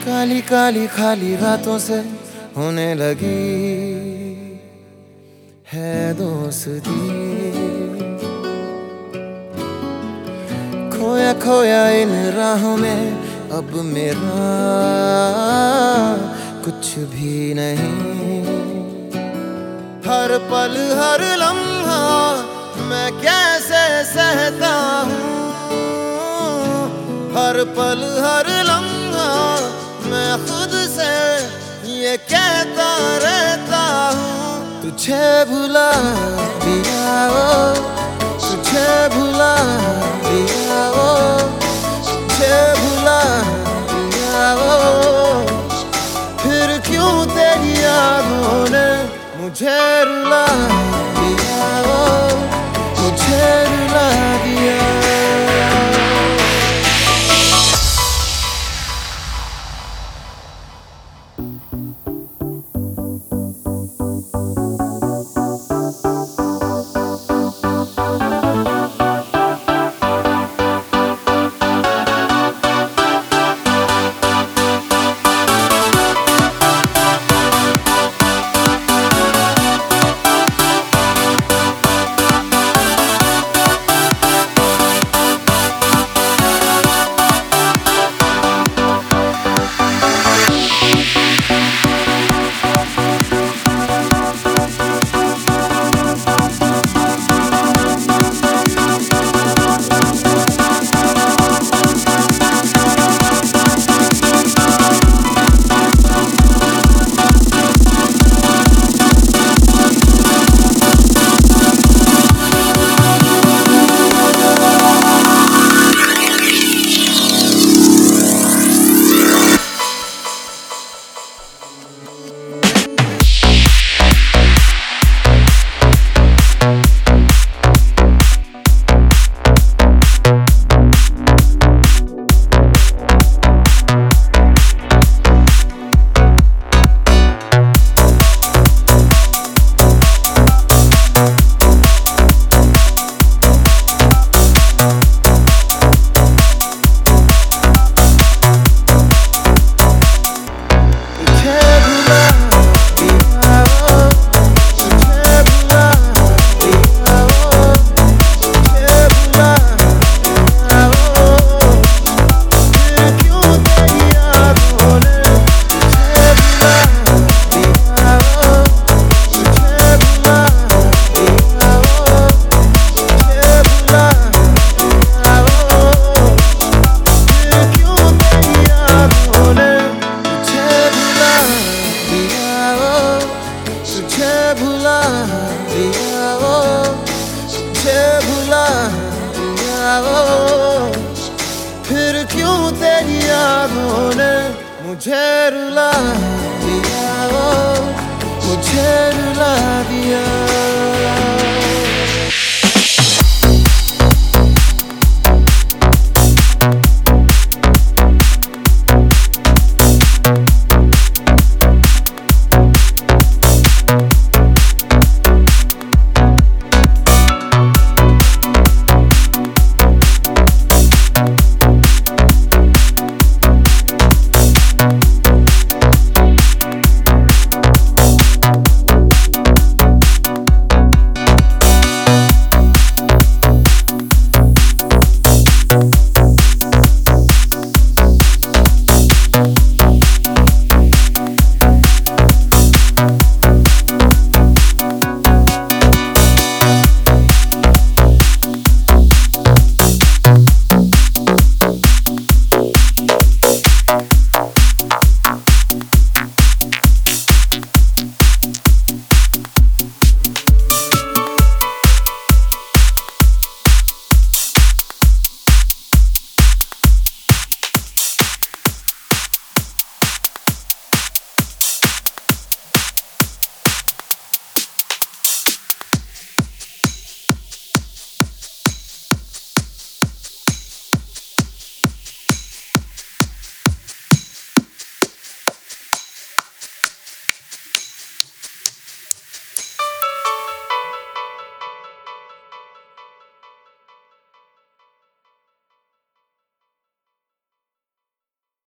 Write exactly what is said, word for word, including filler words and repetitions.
काली काली खाली रातों से होने लगी है दोस्ती। खोया खोया इन राहों में अब मेरा कुछ भी नहीं। हर पल हर लम्हा मैं कैसे सहता हूँ, हर पल हर लम्हा मैं खुद से ये कहता रहता हूँ। तुझे भुला दिया वो, तुझे भुला दिया वो, तुझे भुला दिया वो, फिर क्यों तेरी यादों ने मुझे रुला दिया वो, मुझे रुला दिया। भुला दिया वो, तुझे भुला दिया वो, फिर क्यों तेरी यादों ने मुझे रुला दिया वो, मुझे रुला दिया।